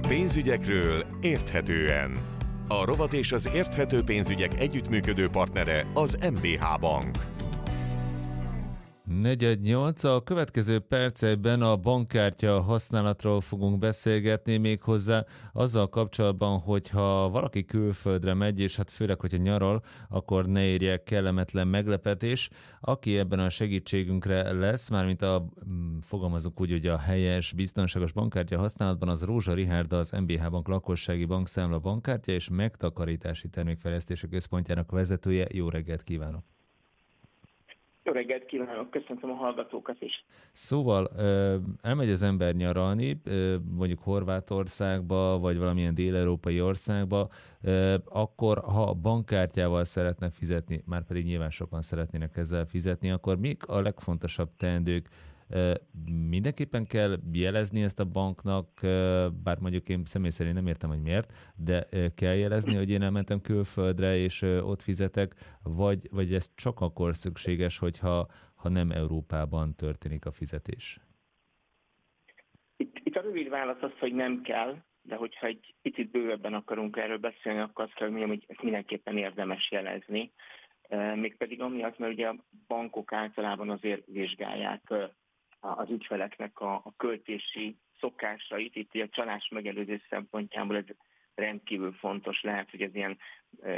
Pénzügyekről érthetően. A rovat és az érthető pénzügyek együttműködő partnere az MBH Bank. 4:08. A következő percekben a bankkártya használatról fogunk beszélgetni, méghozzá azzal kapcsolatban, hogyha valaki külföldre megy, és hát főleg, hogyha nyaral, akkor ne érje kellemetlen meglepetés. Aki ebben a segítségünkre lesz, mármint fogalmazunk úgy, hogy a helyes, biztonságos bankkártya használatban, az Rózsa Richárd, az MBH Bank lakossági bankszámla bankkártya és megtakarítási termékfejlesztési központjának vezetője. Jó reggelt kívánok! Jó reggelt kívánok, köszöntöm a hallgatókat is. Szóval elmegy az ember nyaralni, mondjuk Horvátországba, vagy valamilyen dél-európai országba, akkor ha bankkártyával szeretnek fizetni, már pedig nyilván sokan szeretnének ezzel fizetni, akkor mik a legfontosabb teendők? Mindenképpen kell jelezni ezt a banknak, bár mondjuk én személy szerint nem értem, hogy miért, de kell jelezni, hogy én elmentem külföldre, és ott fizetek, vagy ez csak akkor szükséges, hogyha nem Európában történik a fizetés? Itt a rövid válasz az, hogy nem kell, de hogyha egy picit bővebben akarunk erről beszélni, akkor azt kell mondjam, hogy ezt mindenképpen érdemes jelezni. Mégpedig amiatt, mert ugye a bankok általában azért vizsgálják az ügyfeleknek a költési szokásait. Itt a csalás megelőzés szempontjából ez rendkívül fontos. Lehet, hogy ez ilyen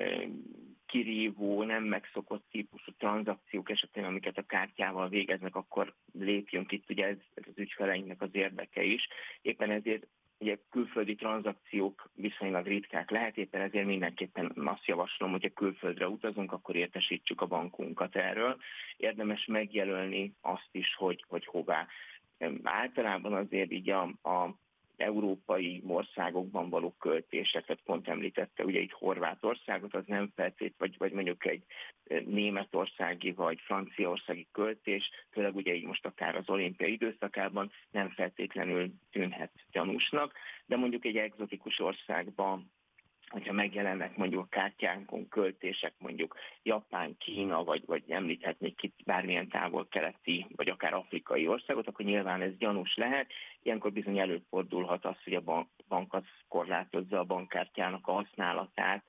kirívó, nem megszokott típusú tranzakciók esetén, amiket a kártyával végeznek, akkor lépjünk itt, ugye ez az ügyfeleinknek az érdeke is. Éppen ezért ugye külföldi tranzakciók viszonylag ritkák lehet, éppen ezért mindenképpen azt javaslom, hogy ha külföldre utazunk, akkor értesítsük a bankunkat erről. Érdemes megjelölni azt is, hogy hová. Általában azért így a európai országokban való költéseket pont említette, ugye itt Horvátországot, az nem vagy mondjuk egy németországi vagy franciaországi költés, főleg ugye így most akár az olimpiai időszakában nem feltétlenül tűnhet gyanúsnak, de mondjuk egy egzotikus országban, hogyha megjelennek mondjuk a kártyánkon költések, mondjuk Japán, Kína, vagy említhetnék itt bármilyen távol-keleti, vagy akár afrikai országot, akkor nyilván ez gyanús lehet. Ilyenkor bizony előfordulhat az, hogy a bank az korlátozza a bankkártyának a használatát,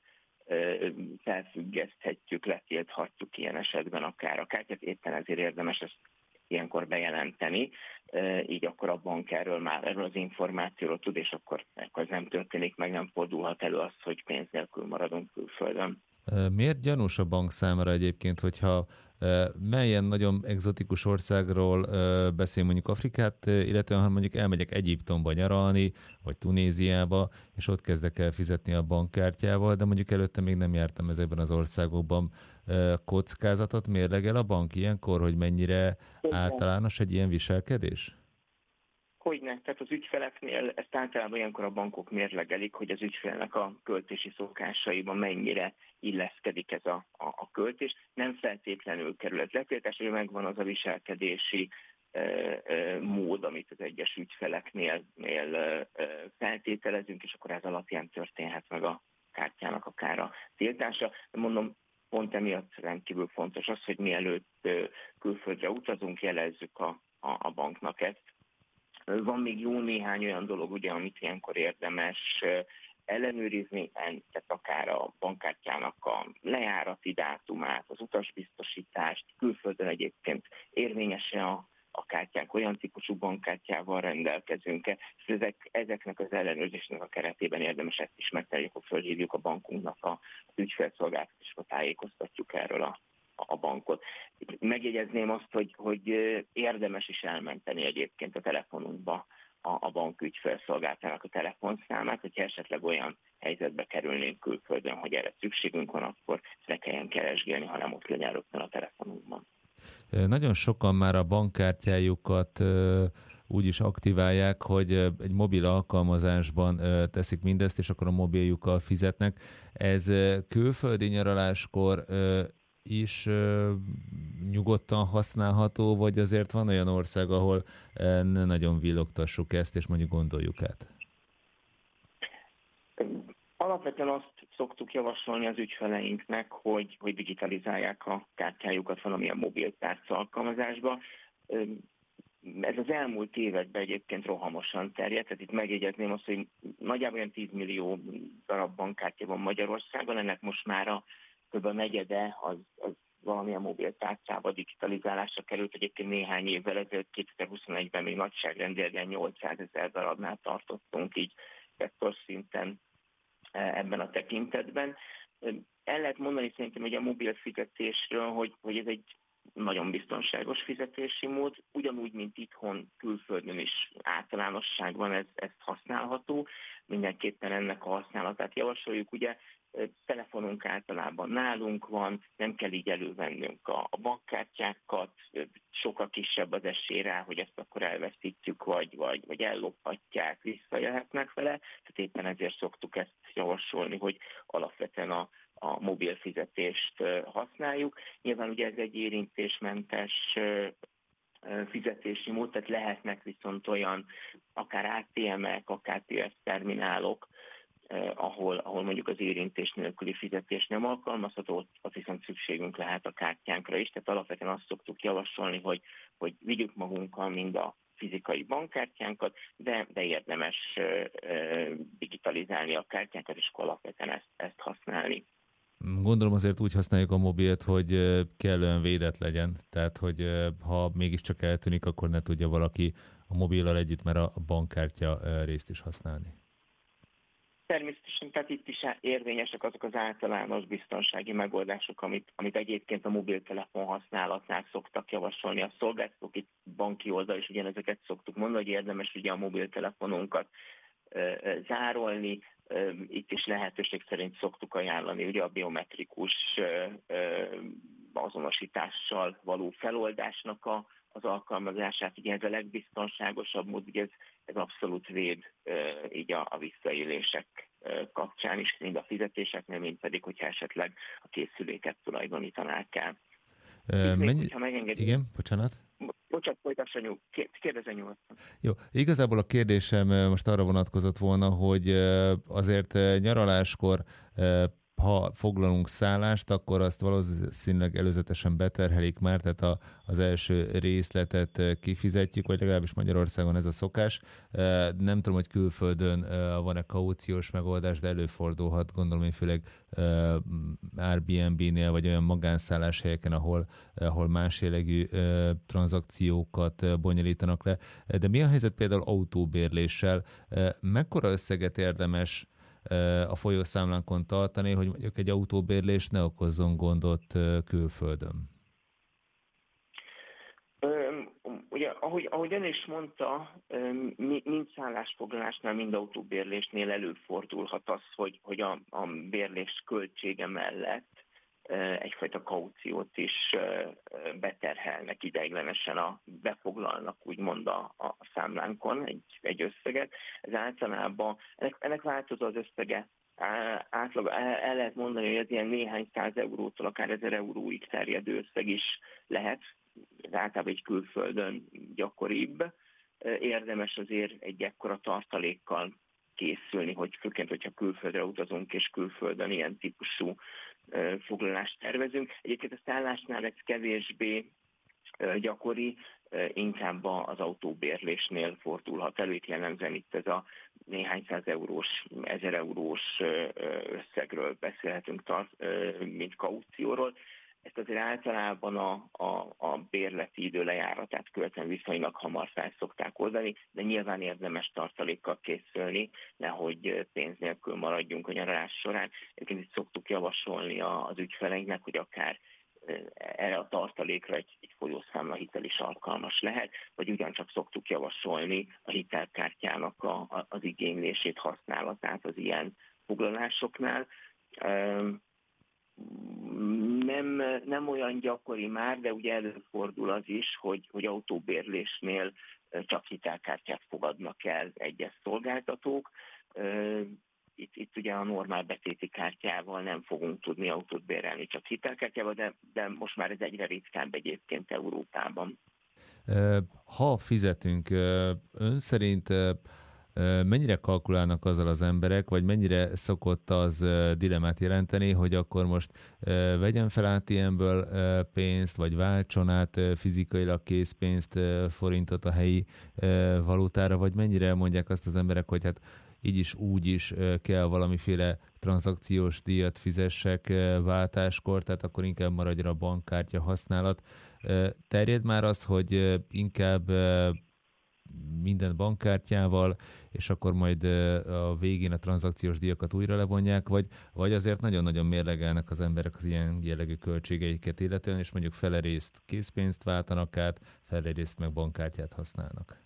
felfüggeszthetjük, letilthatjuk ilyen esetben akár a kártyát, éppen ezért érdemes ezt ilyenkor bejelenteni, így akkor a bank erről az információról tud, és akkor ez nem történik meg, nem fordulhat elő az, hogy pénz nélkül maradunk külföldön. Miért gyanús a bank számára egyébként, hogyha melyen nagyon egzotikus országról beszél mondjuk Afrikát, illetve ha mondjuk elmegyek Egyiptomba nyaralni, vagy Tunéziába, és ott kezdek el fizetni a bankkártyával, de mondjuk előtte még nem jártam ezekben az országokban. Kockázatot mérlegel a bank ilyenkor, hogy mennyire általános egy ilyen viselkedés? Hogyne, tehát az ügyfeleknél ezt általában ilyenkor a bankok mérlegelik, hogy az ügyfélnek a költési szokásaiban mennyire illeszkedik ez a költés. Nem feltétlenül kerül ez letiltásra, hogy megvan az a viselkedési mód, amit az egyes ügyfeleknél feltételezünk, és akkor ez alapján történhet meg a kártyának akár a tiltása. De mondom, pont emiatt rendkívül fontos az, hogy mielőtt külföldre utazunk, jelezzük a banknak ezt. Van még jó néhány olyan dolog, ugye, amit ilyenkor érdemes ellenőrizni, tehát akár a bankkártyának a lejárati dátumát, az utasbiztosítást, külföldön egyébként érvényes-e a kártyánk, olyan típusú bankkártyával rendelkezünk-e, és ezeknek az ellenőrzésnek a keretében érdemes ezt is megtenni, akkor fölhívjuk a bankunknak az ügyfélszolgáltatásba, tájékoztatjuk erről a bankot. Megjegyezném azt, hogy érdemes is elmenteni egyébként a telefonunkba a bank ügyfélszolgáltának a telefonszámát, hogyha esetleg olyan helyzetbe kerülnénk külföldön, hogy erre szükségünk van, akkor ne kelljen keresgélni, hanem ott legyen rögtön a telefonunkban. Nagyon sokan már a bankkártyájukat úgy is aktiválják, hogy egy mobil alkalmazásban teszik mindezt, és akkor a mobiljukkal fizetnek. Ez külföldi nyaraláskor is nyugodtan használható, vagy azért van olyan ország, ahol ne nagyon villogtassuk ezt, és mondjuk gondoljuk át? Alapvetően azt szoktuk javasolni az ügyfeleinknek, hogy digitalizálják a kártyájukat valamilyen mobiltárca alkalmazásba. Ez az elmúlt években egyébként rohamosan terjedt, tehát itt megjegyezném azt, hogy nagyjából olyan 10 millió darab bankkártya van Magyarországon, ennek most már a kb. A negyede az valamilyen mobiltárcába digitalizálásra került. Egyébként néhány évvel ezelőtt, 2021-ben még nagyságrendileg 800 000 darabnál tartottunk így szektor szinten ebben a tekintetben. El lehet mondani szerintem, hogy a mobil fizetésről, hogy ez egy nagyon biztonságos fizetési mód, ugyanúgy, mint itthon, külföldön is általánosságban ez használható. Mindenképpen ennek a használatát javasoljuk. Ugye telefonunk általában nálunk van, nem kell így elővennünk a bankkártyákat, sokkal kisebb az esély rá, hogy ezt akkor elveszítjük, vagy ellophatják, visszajöhetnek vele. Tehát éppen ezért szoktuk ezt javasolni, hogy alapvetően a mobil fizetést használjuk. Nyilván ugye ez egy érintésmentes fizetési mód, tehát lehetnek viszont olyan akár ATM-ek, akár POS terminálok, ahol mondjuk az érintés nélküli fizetés nem alkalmazható, ott viszont szükségünk lehet a kártyánkra is, tehát alapvetően azt szoktuk javasolni, hogy vigyük magunkkal mind a fizikai bankkártyánkat, de érdemes digitalizálni a kártyánkat, és alapvetően ezt használni. Gondolom azért úgy használjuk a mobilt, hogy kellően védett legyen, tehát hogy ha mégiscsak eltűnik, akkor ne tudja valaki a mobillal együtt, mert a bankkártya részt is használni. Természetesen, tehát itt is érvényesek azok az általános biztonsági megoldások, amit egyébként a mobiltelefon használatnál szoktak javasolni a szolgáltatók. Itt banki oldal is ugyanezeket szoktuk mondani, hogy érdemes ugye a mobiltelefonunkat zárolni. Itt is lehetőség szerint szoktuk ajánlani ugye a biometrikus azonosítással való feloldásnak az alkalmazását. Ugye ez a legbiztonságosabb mód, ugye ez abszolút véd így a visszaélések kapcsán is, mind a fizetéseknél, mind pedig, hogyha esetleg a készüléket tulajdonítanák el. Igen, bocsánat. Bocsánat, folytassa, kérdezze nyugodtan. Jó, igazából a kérdésem most arra vonatkozott volna, hogy azért nyaraláskor, ha foglalunk szállást, akkor azt valószínűleg előzetesen beterhelik már, tehát az első részletet kifizetjük, vagy legalábbis Magyarországon ez a szokás. Nem tudom, hogy külföldön van-e kauciós megoldás, de előfordulhat, gondolom én főleg Airbnb-nél, vagy olyan magánszálláshelyeken, ahol más jellegű tranzakciókat bonyolítanak le. De mi a helyzet például autóbérléssel? Mekkora összeget érdemes a folyószámlánkon tartani, hogy mondjuk egy autóbérlés ne okozzon gondot külföldön? Ugye, ahogy ön is mondta, mind szállásfoglalásnál, mind autóbérlésnél előfordulhat az, hogy a bérlés költsége mellett egyfajta kauciót is beterhelnek ideiglenesen, befoglalnak úgymond a számlánkon egy összeget. Ez általában, ennek változó az összege. Átlag el lehet mondani, hogy ez ilyen néhány száz eurótól akár 1000 euróig terjedő összeg is lehet. Ez általában egy külföldön gyakoribb. Érdemes azért egy ekkora tartalékkal készülni, hogy főként, hogyha külföldre utazunk, és külföldön ilyen típusú foglalást tervezünk. Egyébként a szállásnál ez kevésbé gyakori, inkább az autóbérlésnél fordulhat elő, jellemzően itt ez a néhány száz eurós, 1000 eurós összegről beszélhetünk, mint kaucióról. Ezt azért általában a bérleti idő lejáratát követően viszonylag hamar fel szokták oldani, de nyilván érdemes tartalékkal készülni, nehogy pénz nélkül maradjunk a nyaralás során. Egyébként itt szoktuk javasolni az ügyfeleinknek, hogy akár erre a tartalékra egy folyószámlahitel is alkalmas lehet, vagy ugyancsak szoktuk javasolni a hitelkártyának az igénylését, használatát az ilyen foglalásoknál. Nem olyan gyakori már, de ugye előfordul az is, hogy autóbérlésnél csak hitelkártyát fogadnak el egyes szolgáltatók. Itt ugye a normál betéti kártyával nem fogunk tudni autót bérelni, csak hitelkártyával, de most már ez egyre ritkább egyébként Európában. Ha fizetünk, ön szerint mennyire kalkulálnak azzal az emberek, vagy mennyire szokott az dilemmát jelenteni, hogy akkor most vegyen fel ATM-ből pénzt, vagy váltson át fizikailag készpénzt, forintot a helyi valutára, vagy mennyire mondják azt az emberek, hogy hát így is, úgy is kell valamiféle tranzakciós díjat fizessek váltáskor, tehát akkor inkább maradjon a bankkártya használat. Terjed már az, hogy inkább minden bankkártyával, és akkor majd a végén a tranzakciós díjakat újra levonják, vagy azért nagyon-nagyon mérlegelnek az emberek az ilyen jellegű költségeiket illetően, és mondjuk fele részt készpénzt váltanak át, fele részt meg bankkártyát használnak.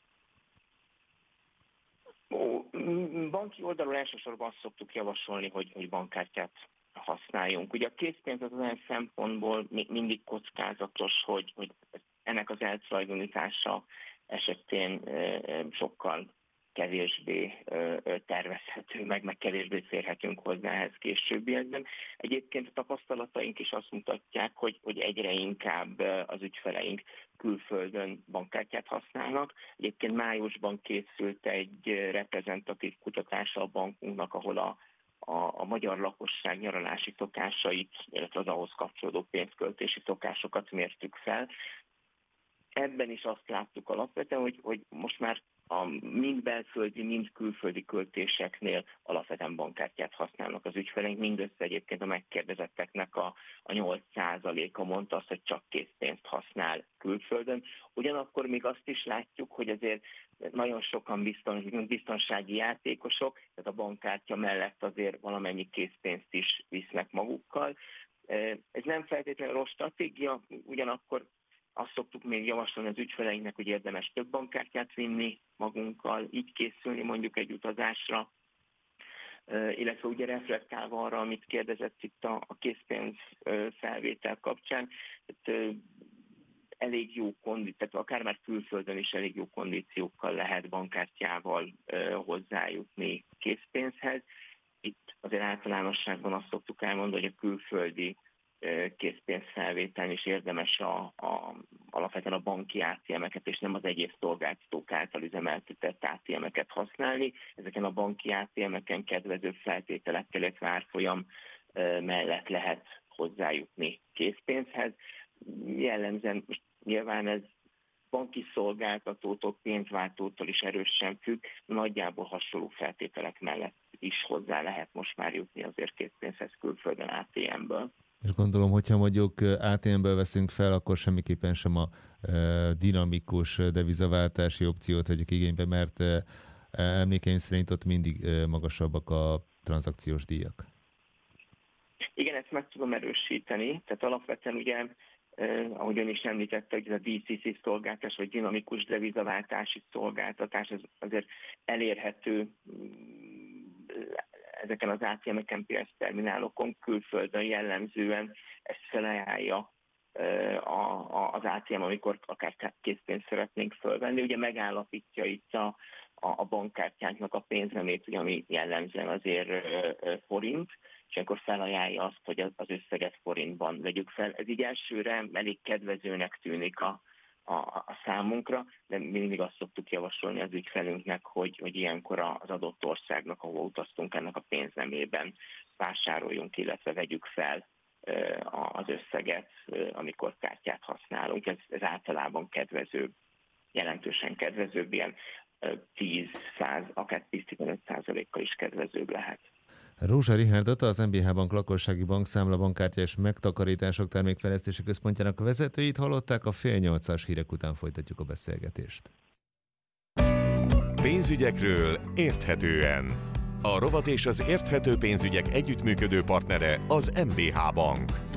Banki oldalról elsősorban azt szoktuk javasolni, hogy bankkártyát használjunk. Ugye a készpénz az olyan szempontból mindig kockázatos, hogy ennek az eltulajdonítása esetén sokkal kevésbé tervezhető, meg kevésbé férhetünk hozzá ehhez későbbiekben. Egyébként a tapasztalataink is azt mutatják, hogy egyre inkább az ügyfeleink külföldön bankkártyát használnak. Egyébként májusban készült egy reprezentatív kutatása a bankunknak, ahol a magyar lakosság nyaralási szokásait, illetve az ahhoz kapcsolódó pénzköltési szokásokat mértük fel. Ebben is azt láttuk alapvetően, hogy most már a mind belföldi, mind külföldi költéseknél alapvetően bankkártyát használnak az ügyfeleink. Mindössze egyébként a megkérdezetteknek a 8%-a mondta azt, hogy csak készpénzt használ külföldön. Ugyanakkor még azt is látjuk, hogy azért nagyon sokan biztonsági játékosok, tehát a bankkártya mellett azért valamennyi készpénzt is visznek magukkal. Ez nem feltétlenül rossz stratégia, ugyanakkor azt szoktuk még javasolni az ügyfeleinknek, hogy érdemes több bankkártyát vinni magunkkal, így készülni mondjuk egy utazásra, illetve ugye reflektálva arra, amit kérdezett itt a készpénz felvétel kapcsán, tehát elég jó tehát akár már külföldön is elég jó kondíciókkal lehet bankkártyával hozzájutni készpénzhez. Itt azért általánosságban azt szoktuk elmondani, hogy a külföldi készpénzfelvételen is érdemes alapvetően a banki ATM-eket és nem az egyéb szolgáltatók által üzemeltetett ATM-eket használni. Ezeken a banki ATM-eken kedvező feltételekkel, illetve árfolyam mellett lehet hozzájutni készpénzhez. Jellemzően nyilván ez banki szolgáltatótól, pénzváltótól is erősen függ, nagyjából hasonló feltételek mellett is hozzá lehet most már jutni azért készpénzhez külföldön ATM-ből. És gondolom, hogyha mondjuk ATM-ből veszünk fel, akkor semmiképpen sem a dinamikus devizaváltási opciót vegyük igénybe, mert emlékeim szerint ott mindig magasabbak a tranzakciós díjak. Igen, ezt meg tudom erősíteni. Tehát alapvetően ugye, ahogy ön is említette, hogy ez a DCC szolgáltatás, vagy dinamikus devizaváltási szolgáltatás, ez azért elérhető ezeken az ATM-eken, piacterminálokon, külföldön jellemzően ezt felajánlja az ATM, amikor akár készpénzt szeretnénk fölvenni. Ugye megállapítja itt a bankkártyánknak a pénznemét, ugye, ami jellemzően azért forint, és akkor felajánlja azt, hogy az összeget forintban vegyük fel. Ez így elsőre elég kedvezőnek tűnik a számunkra, de mindig azt szoktuk javasolni az ügyfelünknek, hogy ilyenkor az adott országnak, ahol utaztunk, ennek a pénznemében vásároljunk, illetve vegyük fel az összeget, amikor kártyát használunk. Ez általában kedvezőbb, jelentősen kedvezőbb, ilyen 10-100, akár 10-15%-kal is kedvezőbb lehet. Rózsa Richárdot, az MBH Bank lakossági bankszámla, bankkártya és megtakarítások termékfejlesztési központjának vezetőit hallották, a 7:30 hírek után folytatjuk a beszélgetést. Pénzügyekről érthetően. A rovat és az érthető pénzügyek együttműködő partnere az MBH Bank.